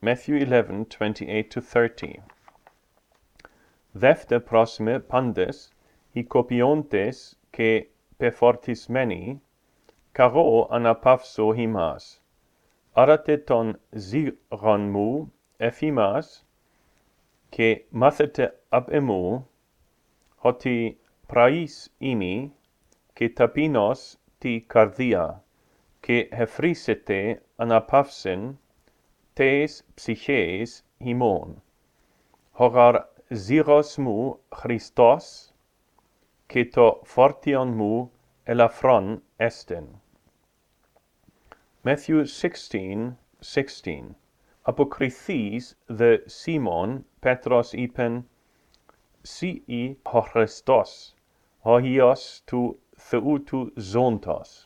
Matthew 11:28-30. Δεύτερε πρόσημε πάντες, οι κοπιόντες και πεφορτισμένοι, καρό αναπαύσω ημάς. Άρατε τον ζήρον μου εφήμας, και μάθετε απ' εμού, ότι πραής είμαι και ταπεινός τη καρδία, και εφρίσετε αναπαύσεν τες ψυχές ημών. Χωράρ ζήρος μου Χριστός, και το φορτίον μου ελαφρόν εστεν. Matthew 16:16. Αποκριθείς δε Σίμων Πέτρος είπεν, «Σοι ο Χριστός, ο Υιός του Θεού του Ζώντος».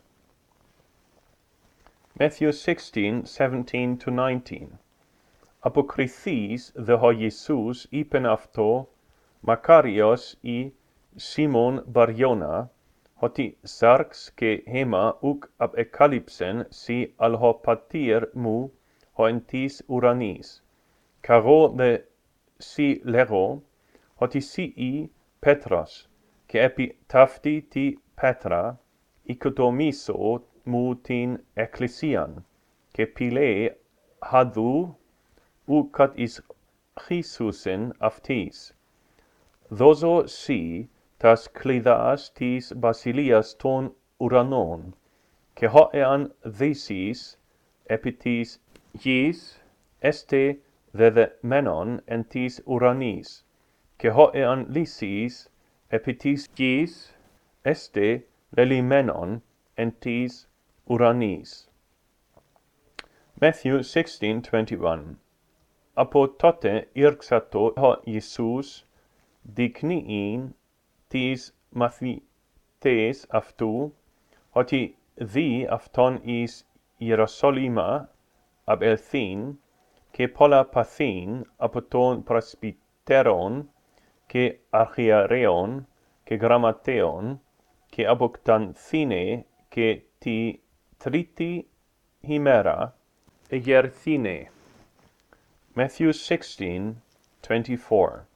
Matthew 16:17-19. Αποκριθείς δε ο Ιησούς είπεν αυτό, «Μακάριος η Σίμων Μπαριώνα, ότι σάρξ και αίμα ουκ απεκάλυψεν σοι αλ πατήρ μου ο εν της ουρανής. Καρό δε σοι λέγω, ότι σοι Πέτρος, και επί ταύτη τη πέτρα οικοδομήσω μου την εκκλησίαν, και πηλέ χαδού ου κατ εις Χριστούσιν αυτής. Δώσω σοι τας κλειδάς της βασιλείας των ουρανών, και χω εάν δέσεις επί της γης, εστε δεδεμένον εν της ουρανής, και χω εάν λύσεις επί της γης, εστε λελυμένον εν της ουρανής. Matthew 16:21. Από τότε ήρξατο ο Ιησούς δεικνύειν τις μαθητές αυτού, ότι δι αυτόν εις Ιεροσόλυμα απελθύν, και πολλά παθήν από των πρεσβυτέρων και αρχιερέων και γραμματέων, και αποκτανθήνε, και τη τρίτη ημέρα εγερθήνε. Matthew 16:24.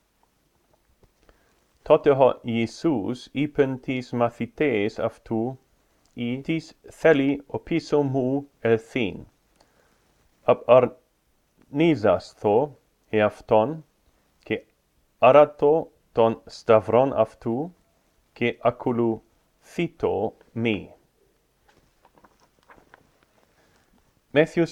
Τότε ο Ιησούς είπεν τις μαθητές αυτού, «Ι τις θέλει οπίσω μου ελθύν. Απαρνίζασθω εαυτόν, και άρατο τον σταυρόν αυτού, και ακολουθήτω μοι». Matthew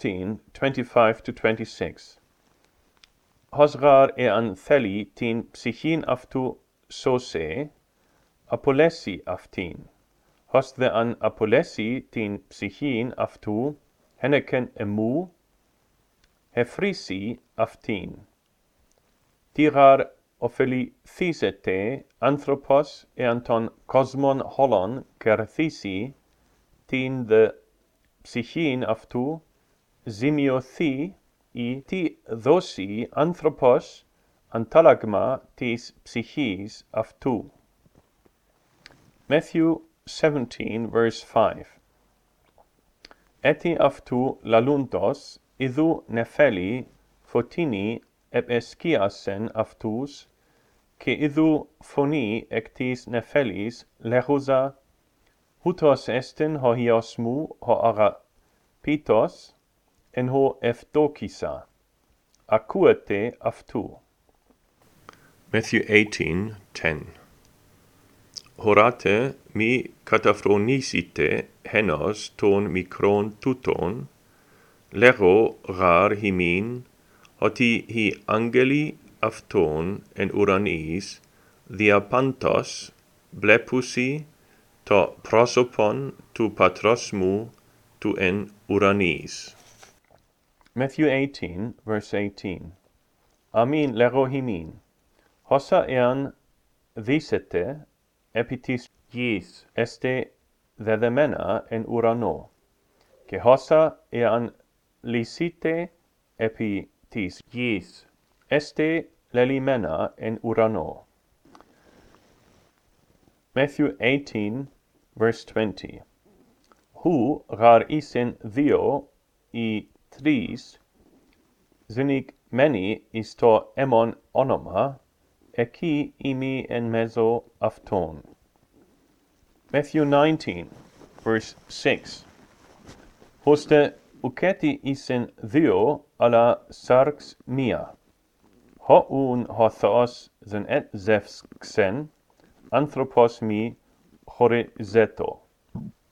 16:25-26. Ως γάρ εάν θέλει την ψυχήν αυτού σώσε, απολέσει αυτήν. Ως δε αν απολέσει την ψυχήν αυτού, χένεκεν εμού, εφρίσει αυτήν. Τι γάρ ωφεληθήσεται άνθρωπος εάν τον κόσμον όλον κερδίσει, την δε ψυχήν αυτού ζημιωθεί, ή τι δώσει άνθρωπος αντάλλαγμα της ψυχής αυτού. Matthew 17:5. Έτι αυτού λαλούντος, ιδού νεφέλη φωτίνη επεσκίασεν αυτούς, και ιδού φωνή εκ της νεφέλης λέγουσα, «Ούτως εστιν ο Υιός μου ο αγαπήτος, εν ο ευδόκησα, ακούετε αυτού». Matthew 18:10. Horáte μη καταφρονήσετε hennos των μικρών τούτων, λέγω γάρ ημίν, ότι οι άγγελοι αυτών εν ουρανής διαπάντως βλέπουσι το πρόσωπον του πατρός μου του εν ουρανής. Matthew 18:18. Αμήν λέγω ημίν, όσα εάν δείσετε επί της γης, εστε δεδεμένα εν ουρανό, και όσα εάν λύσετε επί της γης, εστε λελυμένα εν ουρανό. Matthew 18:20. Χου γάρ ήσεν δύο ή τρεις Zynig meni isto emon onoma, eki imi en meso afton. Matthew 19, verse 6. Hoste uketi isen Dio ala sarx mia. Houn hothos zen et zefxen, anthropos mi horizeto.